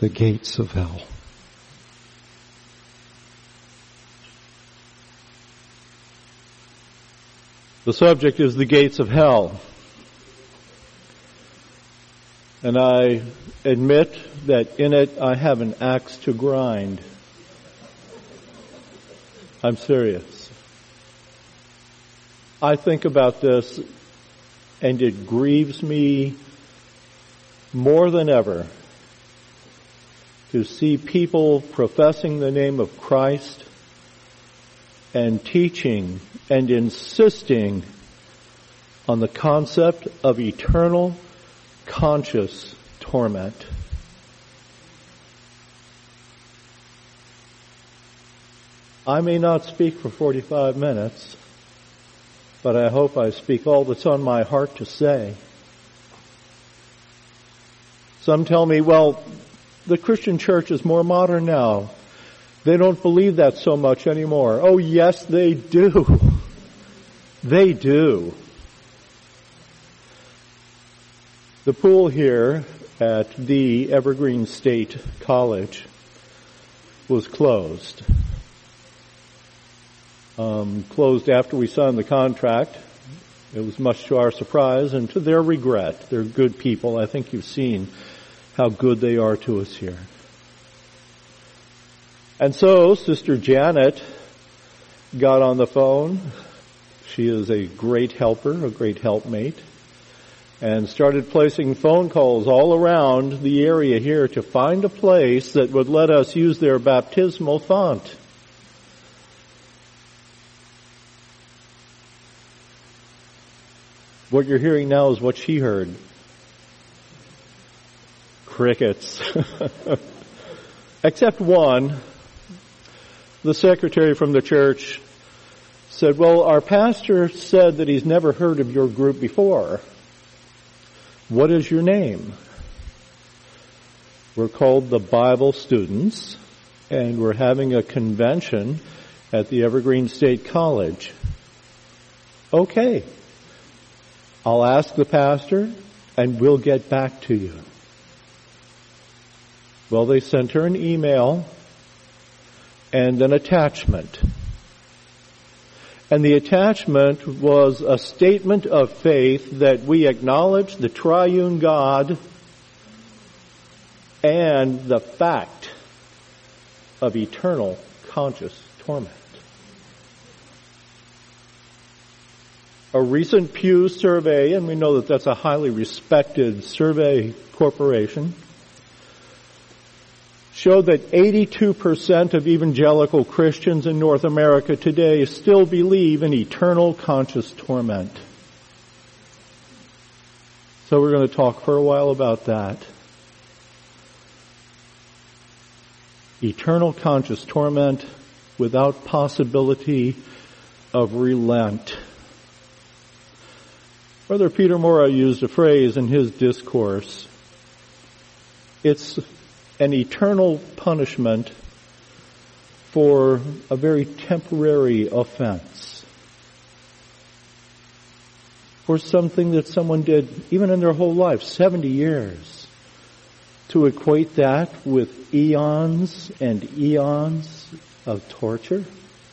the gates of hell. The subject is the gates of hell. And I admit that in it I have an axe to grind. I'm serious. I think about this and it grieves me more than ever to see people professing the name of Christ and teaching and insisting on the concept of eternal conscious torment. I may not speak for 45 minutes, but I hope I speak all that's on my heart to say. Some tell me, well, the Christian church is more modern now. They don't believe that so much anymore. Oh, yes, they do. They do. The pool here at the Evergreen State College was closed. Closed after we signed the contract. It was much to our surprise and to their regret. They're good people. I think you've seen how good they are to us here. And so Sister Janet got on the phone. She is a great helper, a great helpmate, and started placing phone calls all around the area here to find a place that would let us use their baptismal font. What you're hearing now is what she heard. Crickets. Except one. The secretary from the church said, well, our pastor said that he's never heard of your group before. What is your name? We're called the Bible Students, and we're having a convention at the Evergreen State College. Okay. I'll ask the pastor, and we'll get back to you. Well, they sent her an email and an attachment. And the attachment was a statement of faith that we acknowledge the triune God and the fact of eternal conscious torment. A recent Pew survey, and we know that that's a highly respected survey corporation, showed that 82% of evangelical Christians in North America today still believe in eternal conscious torment. So we're going to talk for a while about that. Eternal conscious torment without possibility of relent. Brother Peter Mora used a phrase in his discourse. It's an eternal punishment for a very temporary offense. For something that someone did even in their whole life, 70 years. To equate that with eons and eons of torture.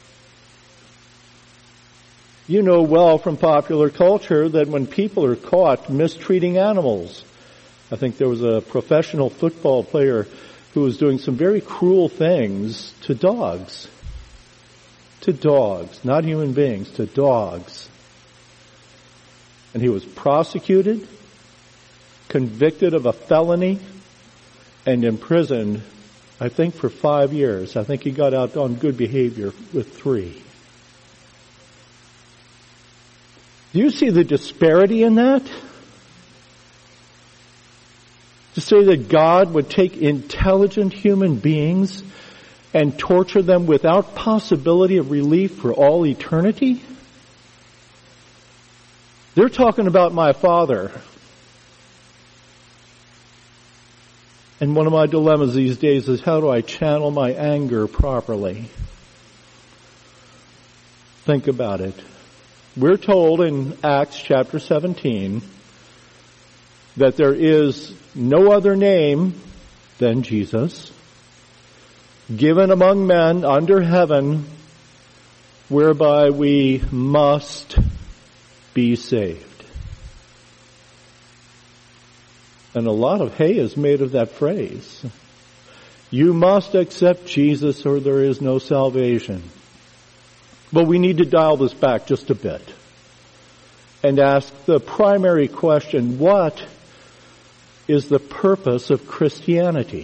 You know well from popular culture that when people are caught mistreating animals, I think there was a professional football player who was doing some very cruel things to dogs. To dogs, not human beings, to dogs. And he was prosecuted, convicted of a felony, and imprisoned, I think, for 5 years. I think he got out on good behavior with 3. Do you see the disparity in that? To say that God would take intelligent human beings and torture them without possibility of relief for all eternity? They're talking about my Father. And one of my dilemmas these days is how do I channel my anger properly? Think about it. We're told in Acts chapter 17 that there is no other name than Jesus, given among men under heaven, whereby we must be saved. And a lot of hay is made of that phrase. You must accept Jesus or there is no salvation. But we need to dial this back just a bit and ask the primary question, what is the purpose of Christianity?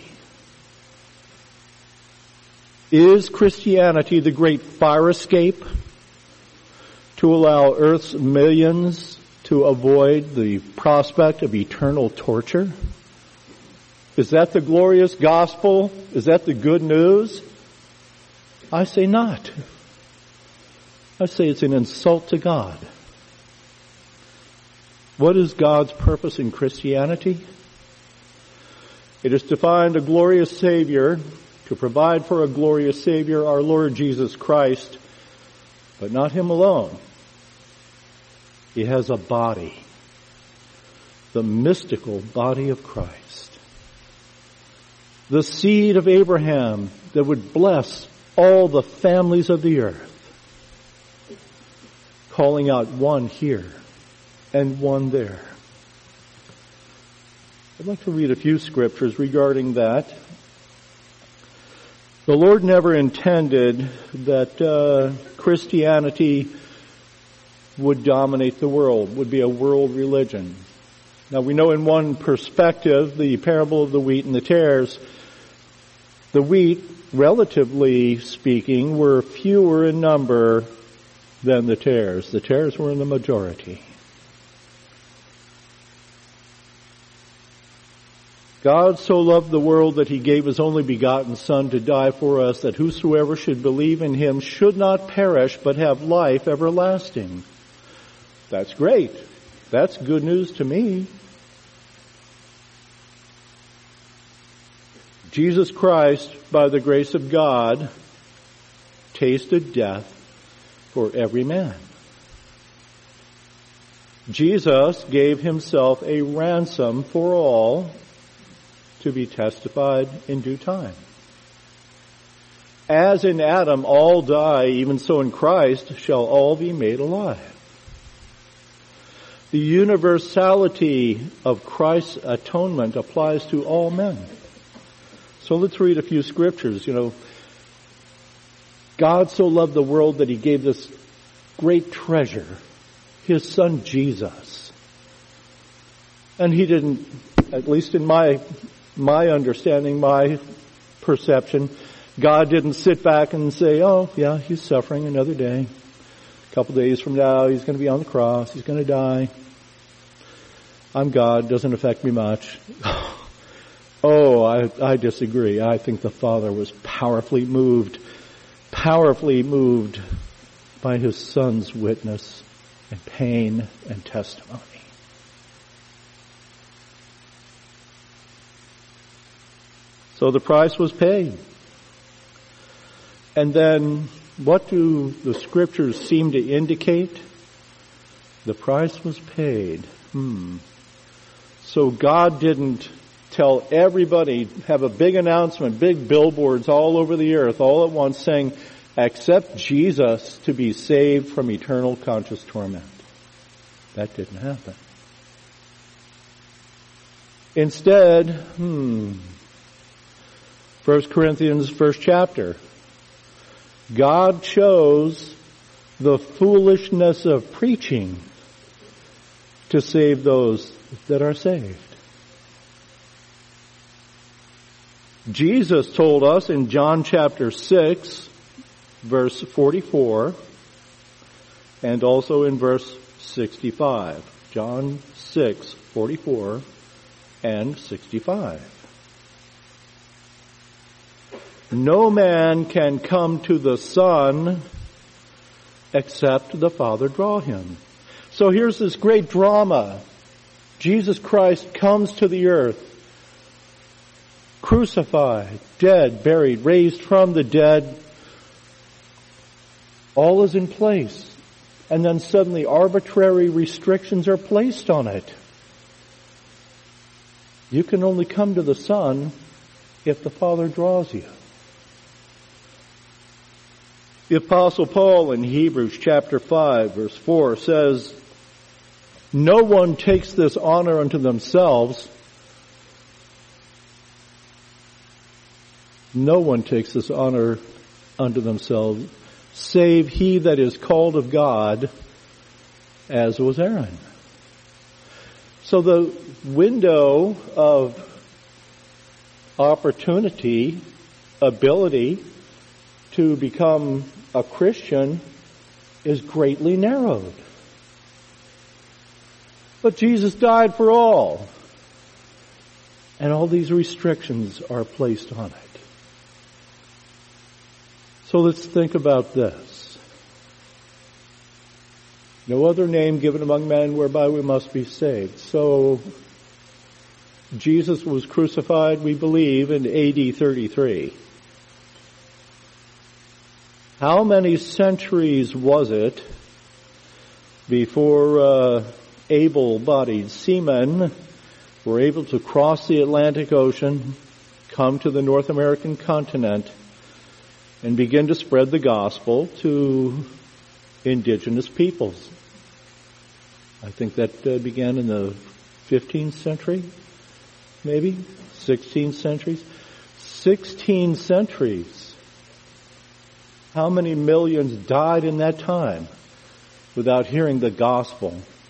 Is Christianity the great fire escape to allow Earth's millions to avoid the prospect of eternal torture? Is that the glorious gospel? Is that the good news? I say not. I say it's an insult to God. What is God's purpose in Christianity? It is to find a glorious Savior, to provide for a glorious Savior, our Lord Jesus Christ, but not Him alone. He has a body, the mystical body of Christ, the seed of Abraham that would bless all the families of the earth, calling out one here and one there. I'd like to read a few scriptures regarding that. The Lord never intended that Christianity would dominate the world, would be a world religion. Now we know in one perspective, the parable of the wheat and the tares, the wheat, relatively speaking, were fewer in number than the tares. The tares were in the majority. God so loved the world that He gave His only begotten Son to die for us, that whosoever should believe in Him should not perish, but have life everlasting. That's great. That's good news to me. Jesus Christ, by the grace of God, tasted death for every man. Jesus gave Himself a ransom for all, to be testified in due time. As in Adam all die, even so in Christ shall all be made alive. The universality of Christ's atonement applies to all men. So let's read a few scriptures. God so loved the world that He gave this great treasure, His Son Jesus. And He didn't, at least in my understanding, my perception, God didn't sit back and say, oh, yeah, He's suffering another day. A couple days from now, He's going to be on the cross. He's going to die. I'm God. Doesn't affect me much. Oh, I disagree. I think the Father was powerfully moved by His Son's witness and pain and testimony. So the price was paid. And then what do the scriptures seem to indicate? The price was paid. So God didn't tell everybody, have a big announcement, big billboards all over the earth, all at once saying, accept Jesus to be saved from eternal conscious torment. That didn't happen. Instead, 1 Corinthians, first chapter. God chose the foolishness of preaching to save those that are saved. Jesus told us in John chapter 6, verse 44, and also in verse 65. John 6, 44 and 65. No man can come to the Son except the Father draw him. So here's this great drama. Jesus Christ comes to the earth, crucified, dead, buried, raised from the dead. All is in place. And then suddenly arbitrary restrictions are placed on it. You can only come to the Son if the Father draws you. The Apostle Paul in Hebrews chapter 5 verse 4 says, "No one takes this honor unto themselves." No one takes this honor unto themselves, save he that is called of God, as was Aaron. So the window of opportunity, ability to become a Christian is greatly narrowed. But Jesus died for all, and all these restrictions are placed on it. So let's think about this. No other name given among men whereby we must be saved. So Jesus was crucified, we believe, in AD 33. How many centuries was it before able-bodied seamen were able to cross the Atlantic Ocean, come to the North American continent, and begin to spread the gospel to indigenous peoples? I think that began in the 15th century, maybe 16th centuries. 16 centuries. How many millions died in that time without hearing the gospel?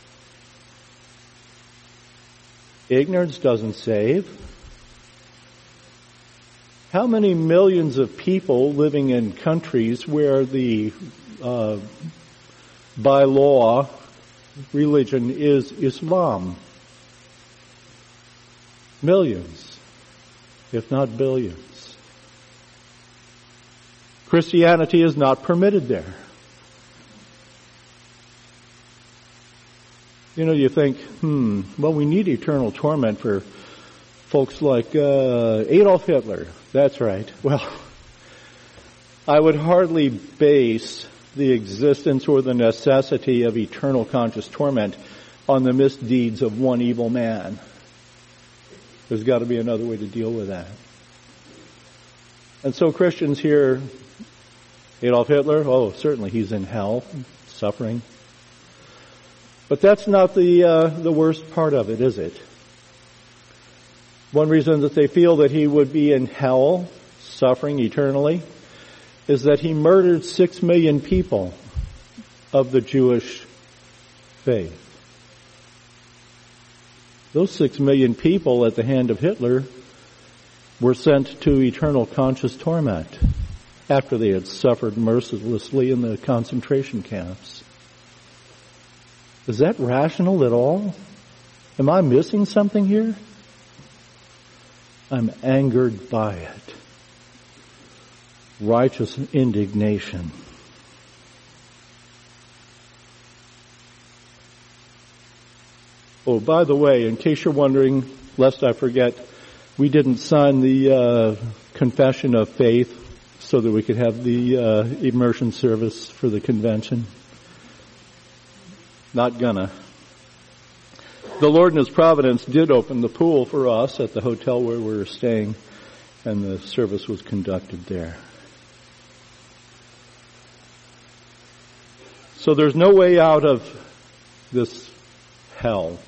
Ignorance doesn't save. How many millions of people living in countries where the, by law, religion is Islam? Millions, if not billions. Christianity is not permitted there. You think, well, we need eternal torment for folks like Adolf Hitler. That's right. Well, I would hardly base the existence or the necessity of eternal conscious torment on the misdeeds of one evil man. There's got to be another way to deal with that. And so Christians hear Adolf Hitler, oh, certainly he's in hell, suffering. But that's not the worst part of it, is it? One reason that they feel that he would be in hell, suffering eternally, is that he murdered 6 million people of the Jewish faith. Those 6 million people at the hand of Hitler were sent to eternal conscious torment after they had suffered mercilessly in the concentration camps. Is that rational at all? Am I missing something here? I'm angered by it. Righteous indignation. Oh, by the way, in case you're wondering, lest I forget, we didn't sign the confession of faith so that we could have the immersion service for the convention. Not gonna. The Lord in His providence did open the pool for us at the hotel where we were staying, and the service was conducted there. So there's no way out of this hell.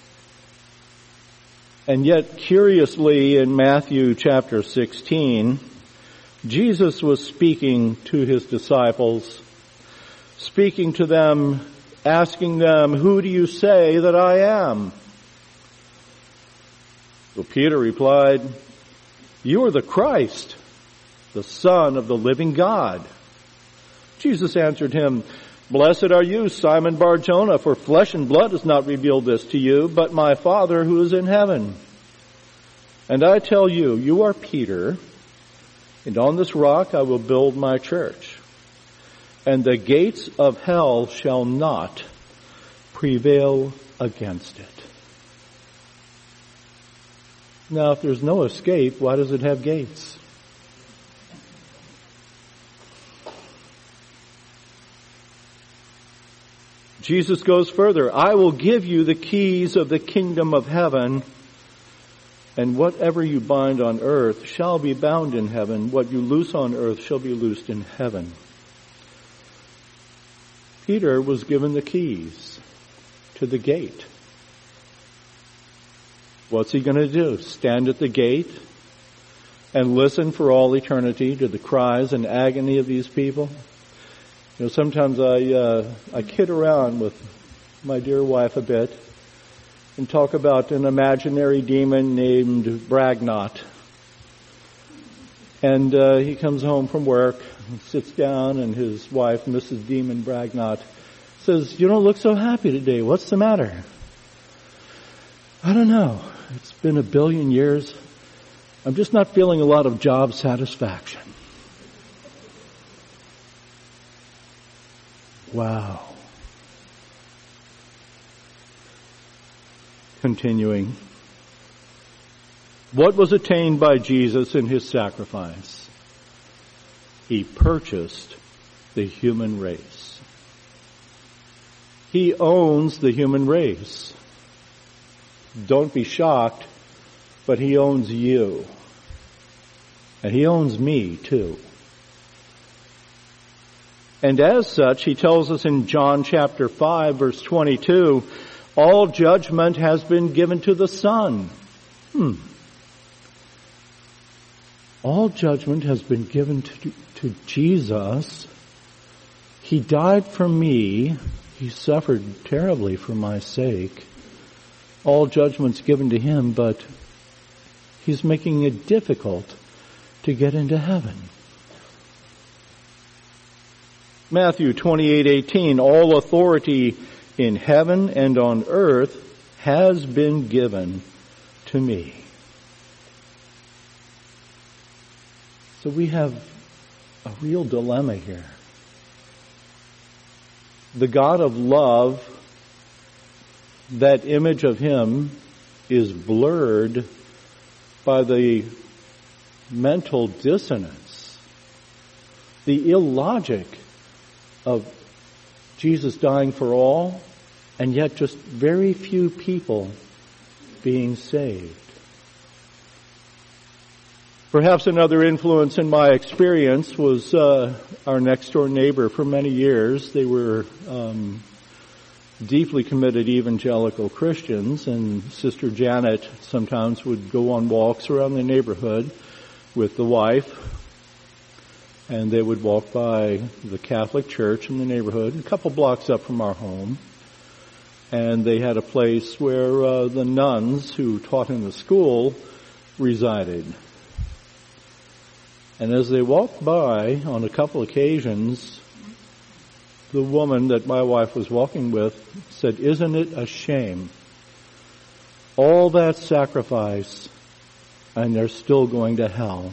And yet, curiously, in Matthew chapter 16, Jesus was speaking to His disciples, speaking to them, asking them, "Who do you say that I am?" So Peter replied, "You are the Christ, the Son of the living God." Jesus answered him, "Blessed are you, Simon Bar-Jonah, for flesh and blood has not revealed this to you, but my Father who is in heaven. And I tell you, you are Peter, and on this rock I will build my church, and the gates of hell shall not prevail against it." Now, if there's no escape, why does it have gates? Jesus goes further. "I will give you the keys of the kingdom of heaven. And whatever you bind on earth shall be bound in heaven. What you loose on earth shall be loosed in heaven. Peter was given the keys to the gate. What's he going to do? Stand at the gate and listen for all eternity to the cries and agony of these people? You know, sometimes I kid around with my dear wife a bit and talk about an imaginary demon named Bragnot. And he comes home from work and sits down, and his wife, Mrs. Demon Bragnot, says, "You don't look so happy today. What's the matter?" "I don't know. It's been 1 billion years. I'm just not feeling a lot of job satisfaction." Wow. Continuing. What was attained by Jesus in his sacrifice? He purchased the human race. He owns the human race. Don't be shocked, but he owns you. And he owns me too. And as such, he tells us in John chapter 5, verse 22, all judgment has been given to the Son. All judgment has been given to Jesus. He died for me. He suffered terribly for my sake. All judgment's given to him, but he's making it difficult to get into heaven. Matthew 28:18, all authority in heaven and on earth has been given to me. So we have a real dilemma here. The God of love, that image of him is blurred by the mental dissonance, the illogic of Jesus dying for all, and yet just very few people being saved. Perhaps another influence in my experience was our next door neighbor for many years. They were deeply committed evangelical Christians, and Sister Janet sometimes would go on walks around the neighborhood with the wife, and they would walk by the Catholic church in the neighborhood, a couple blocks up from our home. And they had a place where the nuns who taught in the school resided. And as they walked by on a couple occasions, the woman that my wife was walking with said, "Isn't it a shame? All that sacrifice, and they're still going to hell."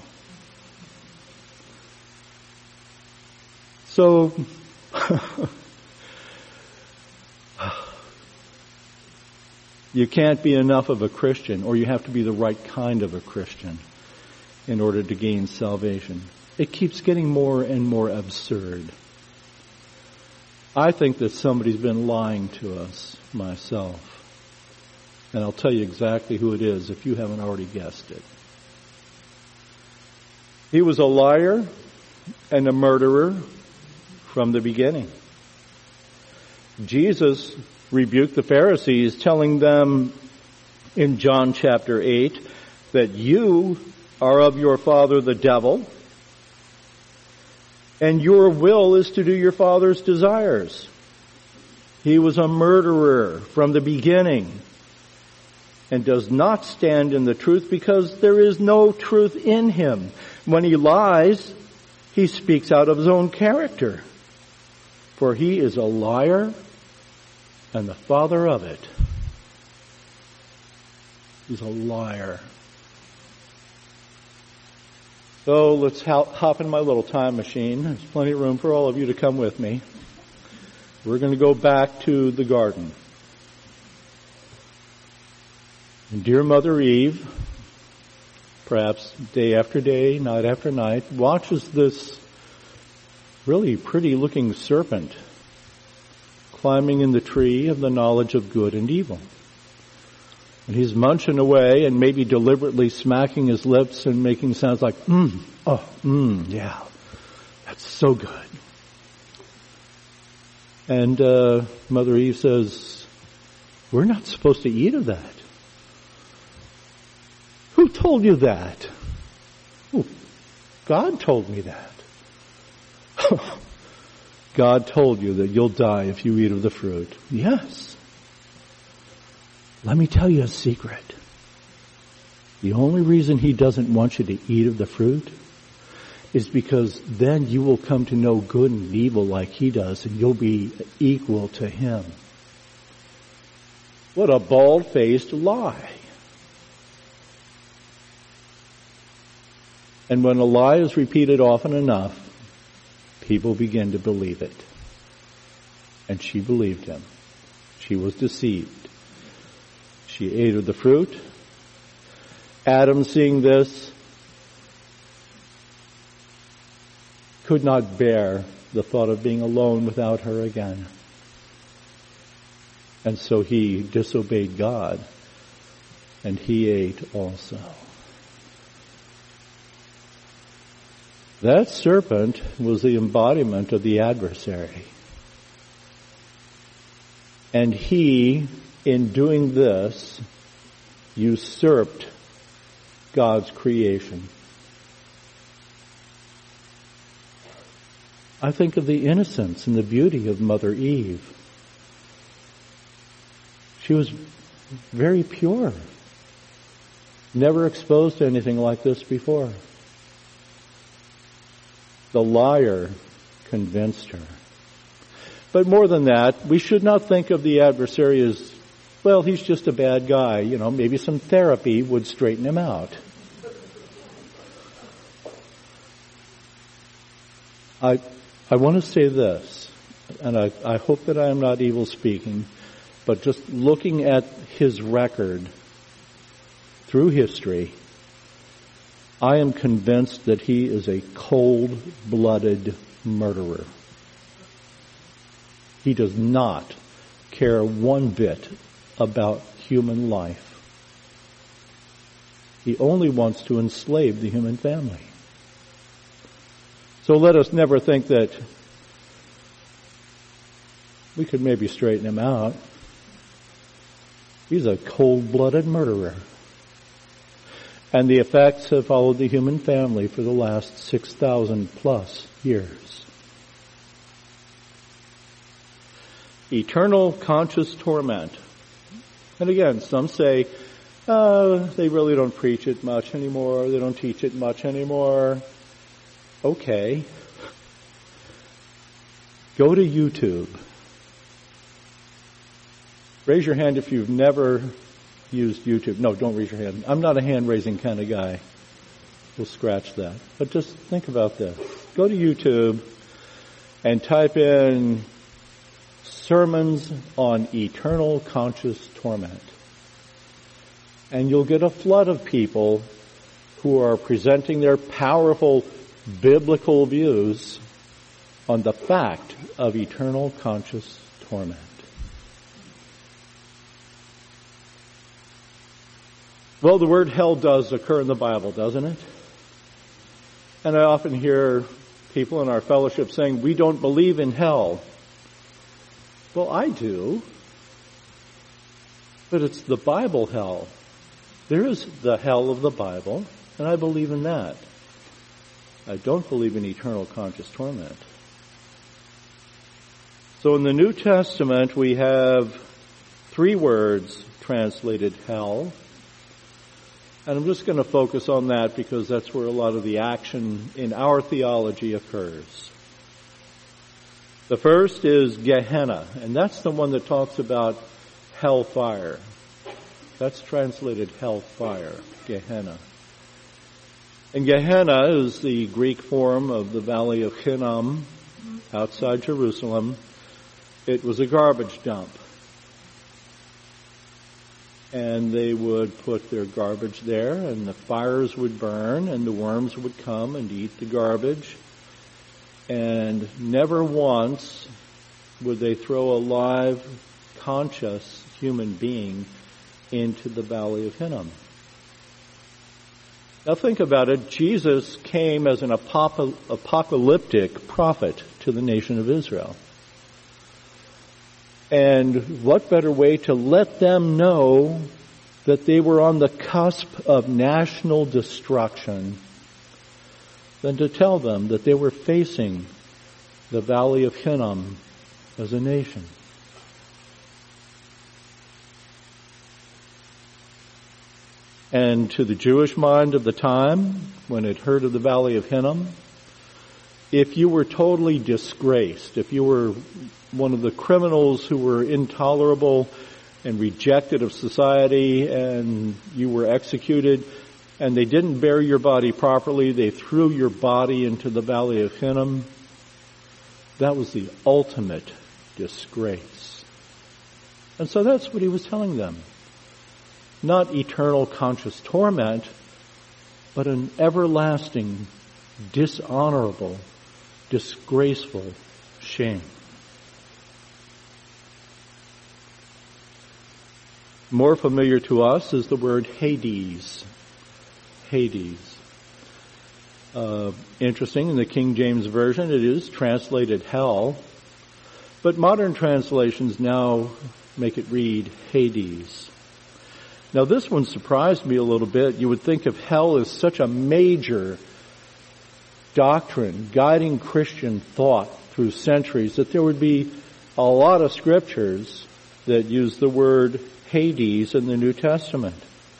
So, you can't be enough of a Christian, or you have to be the right kind of a Christian in order to gain salvation. It keeps getting more and more absurd. I think that somebody's been lying to us, myself. And I'll tell you exactly who it is if you haven't already guessed it. He was a liar and a murderer from the beginning. Jesus rebuked the Pharisees, telling them in John chapter 8 that you are of your father the devil, and your will is to do your father's desires. He was a murderer from the beginning and does not stand in the truth because there is no truth in him. When he lies, he speaks out of his own character, for he is a liar and the father of it. He's a liar. So let's hop in my little time machine. There's plenty of room for all of you to come with me. We're going to go back to the garden. And dear Mother Eve, perhaps day after day, night after night, watches this really pretty looking serpent climbing in the tree of the knowledge of good and evil. And he's munching away and maybe deliberately smacking his lips and making sounds like, yeah, that's so good. And Mother Eve says, we're not supposed to eat of that. Who told you that? Oh, God told me that. God told you that you'll die if you eat of the fruit. Yes. Let me tell you a secret. The only reason he doesn't want you to eat of the fruit is because then you will come to know good and evil like he does, and you'll be equal to him. What a bald-faced lie. And when a lie is repeated often enough, people begin to believe it. And she believed him. She was deceived. She ate of the fruit. Adam, seeing this, could not bear the thought of being alone without her again. And so he disobeyed God, and he ate also. That serpent was the embodiment of the adversary. And he, in doing this, usurped God's creation. I think of the innocence and the beauty of Mother Eve. She was very pure. Never exposed to anything like this before. The liar convinced her. But more than that, we should not think of the adversary as, well, he's just a bad guy. Maybe some therapy would straighten him out. I want to say this, and I hope that I am not evil speaking, but just looking at his record through history, I am convinced that he is a cold-blooded murderer. He does not care one bit about human life. He only wants to enslave the human family. So let us never think that we could maybe straighten him out. He's a cold-blooded murderer. And the effects have followed the human family for the last 6,000 plus years. Eternal conscious torment. And again, some say, they really don't preach it much anymore. They don't teach it much anymore. Okay. Go to YouTube. Raise your hand if you've never used YouTube. No, don't raise your hand. I'm not a hand-raising kind of guy. We'll scratch that. But just think about this. Go to YouTube and type in sermons on eternal conscious torment. And you'll get a flood of people who are presenting their powerful biblical views on the fact of eternal conscious torment. Well, the word hell does occur in the Bible, doesn't it? And I often hear people in our fellowship saying, we don't believe in hell. Well, I do. But it's the Bible hell. There is the hell of the Bible, and I believe in that. I don't believe in eternal conscious torment. So in the New Testament, we have 3 words translated hell. And I'm just going to focus on that because that's where a lot of the action in our theology occurs. The first is Gehenna, and that's the one that talks about hellfire. That's translated hellfire, Gehenna. And Gehenna is the Greek form of the Valley of Hinnom outside Jerusalem. It was a garbage dump. And they would put their garbage there, and the fires would burn, and the worms would come and eat the garbage. And never once would they throw a live, conscious human being into the Valley of Hinnom. Now think about it. Jesus came as an apocalyptic prophet to the nation of Israel. And what better way to let them know that they were on the cusp of national destruction than to tell them that they were facing the Valley of Hinnom as a nation. And to the Jewish mind of the time, when it heard of the Valley of Hinnom, if you were totally disgraced, if you were one of the criminals who were intolerable and rejected of society and you were executed and they didn't bury your body properly, they threw your body into the Valley of Hinnom, that was the ultimate disgrace. And so that's what he was telling them. Not eternal conscious torment, but an everlasting, dishonorable, disgraceful shame. More familiar to us is the word Hades. Hades. Interesting, in the King James Version it is translated hell, but modern translations now make it read Hades. Now this one surprised me a little bit. You would think of hell as such a major doctrine guiding Christian thought through centuries that there would be a lot of scriptures that use the word Hades in the New Testament.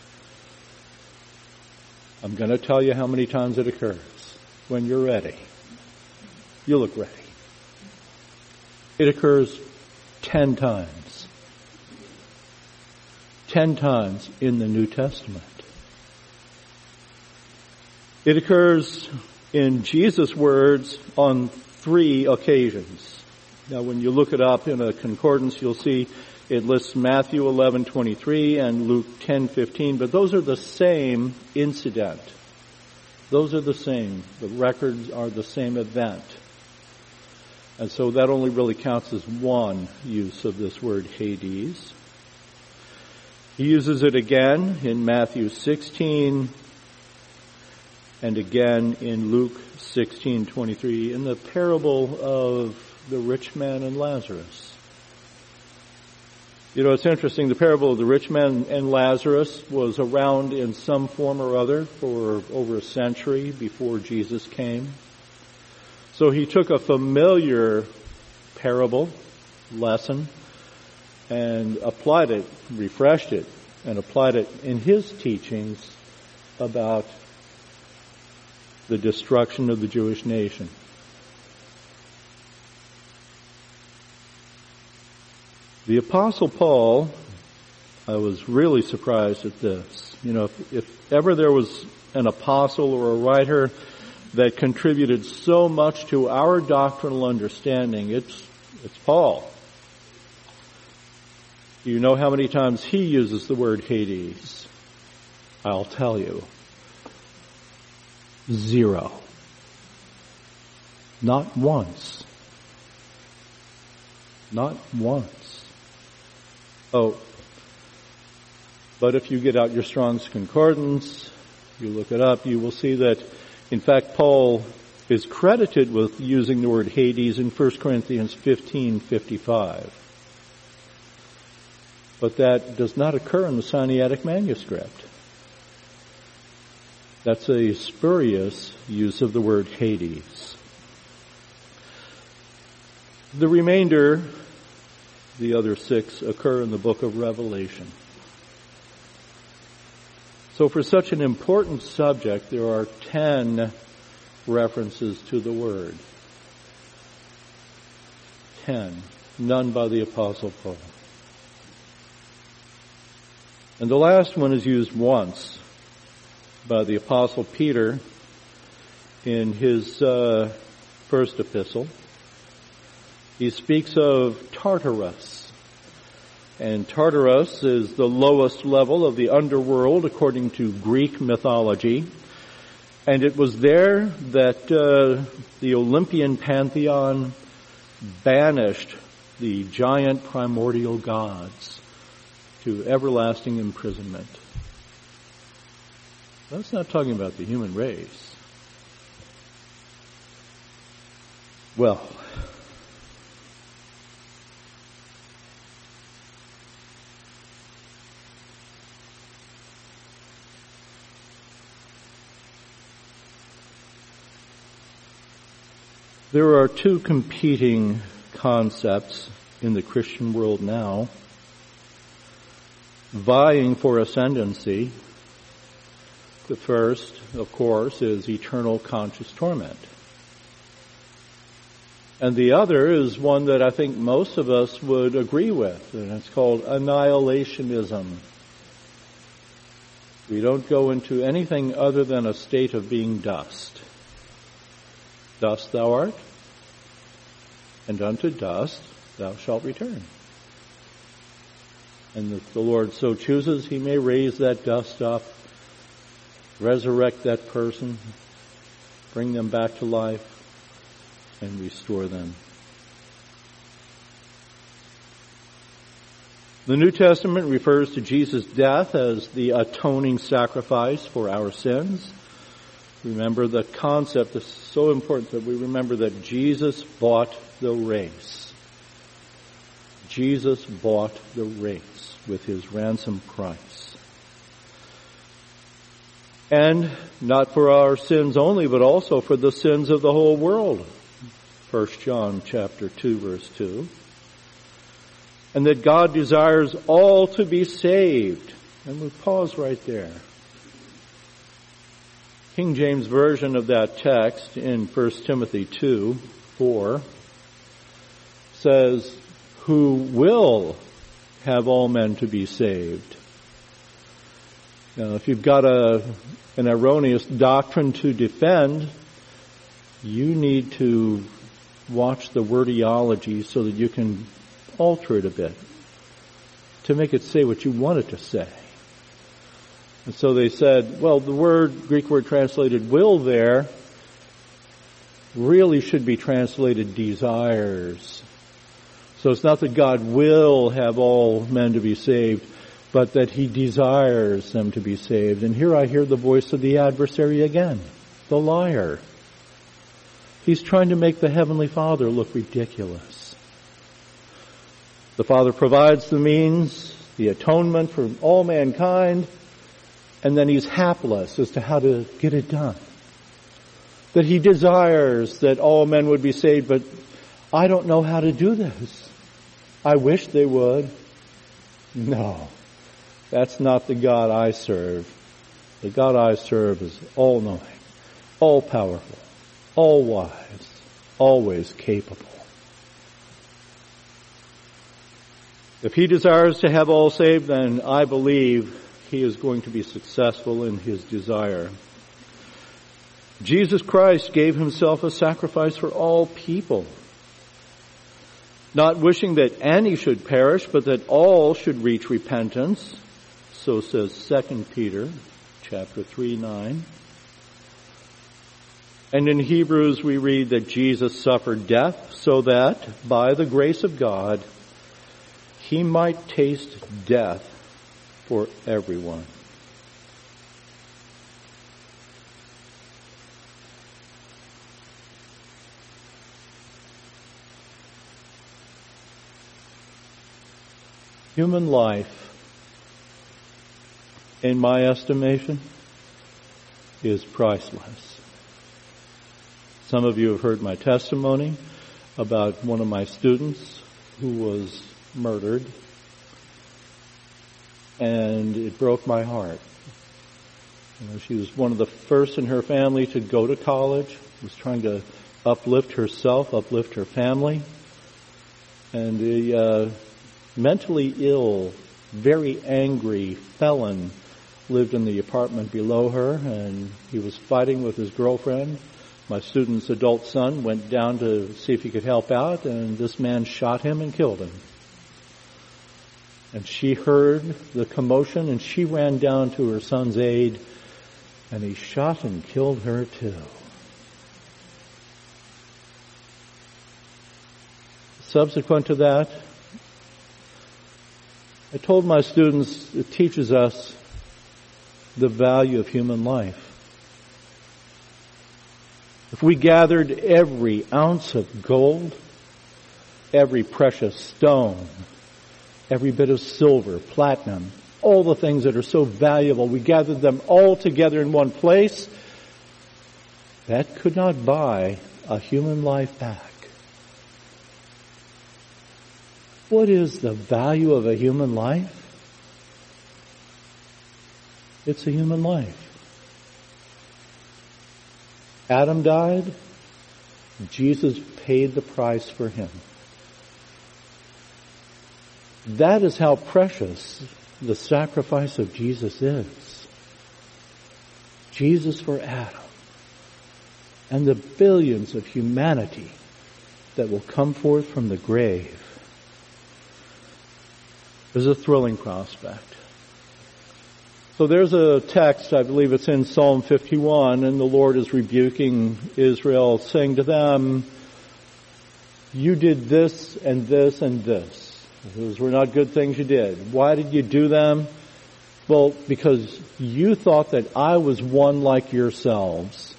I'm going to tell you how many times it occurs. When you're ready. You look ready. It occurs 10 times. 10 times in the New Testament. It occurs in Jesus' words on 3 occasions. Now when you look it up in a concordance, you'll see it lists Matthew 11:23 and Luke 10:15, but those are the same incident. Those are the same. The records are the same event. And so that only really counts as one use of this word Hades. He uses it again in Matthew 16 and again in Luke 16:23 in the parable of the rich man and Lazarus. You know, it's interesting, the parable of the rich man and Lazarus was around in some form or other for over a century before Jesus came. So he took a familiar parable, lesson, and applied it, refreshed it, and applied it in his teachings about the destruction of the Jewish nation. The Apostle Paul, I was really surprised at this. You know, if ever there was an apostle or a writer that contributed so much to our doctrinal understanding, it's Paul. Do you know how many times he uses the word Hades? I'll tell you. 0. Not once. Not once. Oh, but if you get out your Strong's Concordance, you look it up, you will see that, in fact, Paul is credited with using the word Hades in 1 Corinthians 15:55. But that does not occur in the Sinaitic manuscript. That's a spurious use of the word Hades. The remainder, the other 6, occur in the book of Revelation. So for such an important subject, there are 10 references to the word. 10. None by the Apostle Paul. And the last one is used once by the Apostle Peter in his first epistle. He speaks of Tartarus. And Tartarus is the lowest level of the underworld according to Greek mythology. And it was there that the Olympian pantheon banished the giant primordial gods to everlasting imprisonment. That's not talking about the human race. Well, there are two competing concepts in the Christian world now, vying for ascendancy. The first, of course, is eternal conscious torment. And the other is one that I think most of us would agree with, and it's called annihilationism. We don't go into anything other than a state of being dust. Dust thou art, and unto dust thou shalt return. And if the Lord so chooses, He may raise that dust up, resurrect that person, bring them back to life, and restore them. The New Testament refers to Jesus' death as the atoning sacrifice for our sins. Remember, the concept is so important that we remember that Jesus bought the race. Jesus bought the race with His ransom price. And not for our sins only, but also for the sins of the whole world. 1 John chapter 2, verse 2. And that God desires all to be saved. And we pause right there. King James Version of that text in 1 Timothy 2:4 says, who will have all men to be saved. Now, if you've got an erroneous doctrine to defend, you need to watch the wordiology so that you can alter it a bit to make it say what you want it to say. And so they said, well, the Greek word translated will there really should be translated desires. So it's not that God will have all men to be saved, but that He desires them to be saved. And here I hear the voice of the adversary again, the liar. He's trying to make the Heavenly Father look ridiculous. The Father provides the means, the atonement for all mankind, and then He's hapless as to how to get it done. That He desires that all men would be saved, but I don't know how to do this. I wish they would. No, that's not the God I serve. The God I serve is all-knowing, all-powerful, all-wise, always capable. If He desires to have all saved, then I believe He is going to be successful in His desire. Jesus Christ gave Himself a sacrifice for all people, not wishing that any should perish, but that all should reach repentance. So says 2 Peter chapter 3:9. And in Hebrews we read that Jesus suffered death so that, by the grace of God, He might taste death for everyone. Human life, in my estimation, is priceless. Some of you have heard my testimony about one of my students who was murdered, and it broke my heart. She was one of the first in her family to go to college, was trying to uplift herself, uplift her family, and the mentally ill, very angry felon lived in the apartment below her, and he was fighting with his girlfriend. My student's adult son went down to see if he could help out, and this man shot him and killed him. And she heard the commotion, and she ran down to her son's aid, and he shot and killed her too. Subsequent to that, I told my students it teaches us the value of human life. If we gathered every ounce of gold, every precious stone, every bit of silver, platinum, all the things that are so valuable, we gathered them all together in one place, that could not buy a human life back. What is the value of a human life? It's a human life. Adam died. Jesus paid the price for him. That is how precious the sacrifice of Jesus is. Jesus for Adam. And the billions of humanity that will come forth from the grave. Is a thrilling prospect. So there's a text, I believe it's in Psalm 51, and the Lord is rebuking Israel, saying to them, you did this and this and this. Those were not good things you did. Why did you do them? Well, because you thought that I was one like yourselves.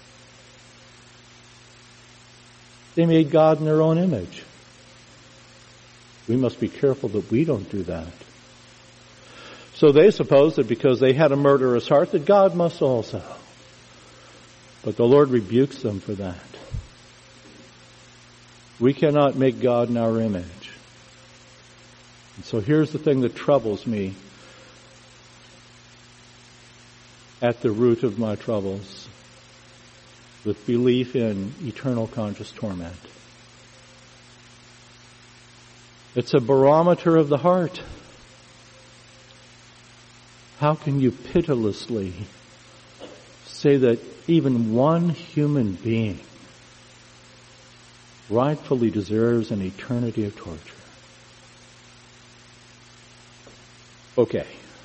They made God in their own image. We must be careful that we don't do that. So they suppose that because they had a murderous heart that God must also. But the Lord rebukes them for that. We cannot make God in our image. And so here's the thing that troubles me at the root of my troubles, with belief in eternal conscious torment. It's a barometer of the heart. How can you pitilessly say that even one human being rightfully deserves an eternity of torture? Okay.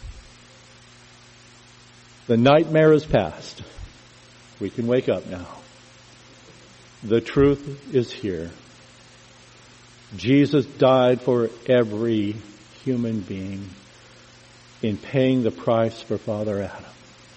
The nightmare is past. We can wake up now. The truth is here. Jesus died for every human being in paying the price for Father Adam.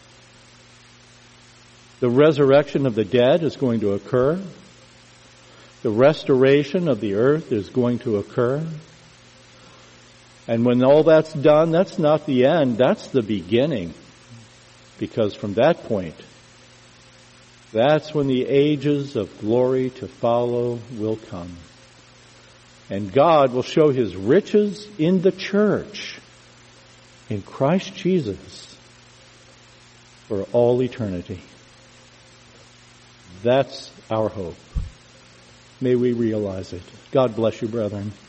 The resurrection of the dead is going to occur. The restoration of the earth is going to occur. And when all that's done, that's not the end, that's the beginning. Because from that point, that's when the ages of glory to follow will come. And God will show His riches in the church, in Christ Jesus, for all eternity. That's our hope. May we realize it. God bless you, brethren.